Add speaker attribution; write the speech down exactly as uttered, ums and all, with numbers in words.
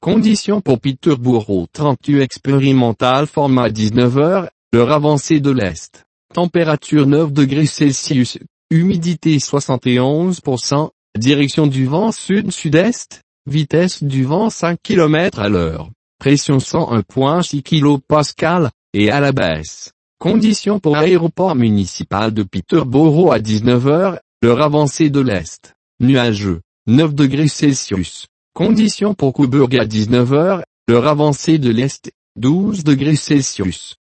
Speaker 1: Conditions pour Peterborough trente-huit expérimental format dix-neuf heures, l'heure avancée de l'Est. Température neuf degrés Celsius, humidité soixante et onze pour cent, direction du vent sud-sud-est, vitesse du vent cinq kilomètres à l'heure, pression cent un virgule six kilopascales, et à la baisse. Conditions pour aéroport municipal de Peterborough à dix-neuf heures, l'heure avancée de l'Est. Nuageux, neuf degrés Celsius. Conditions pour Coburg à dix-neuf heures, l'heure avancée de l'Est, douze degrés Celsius.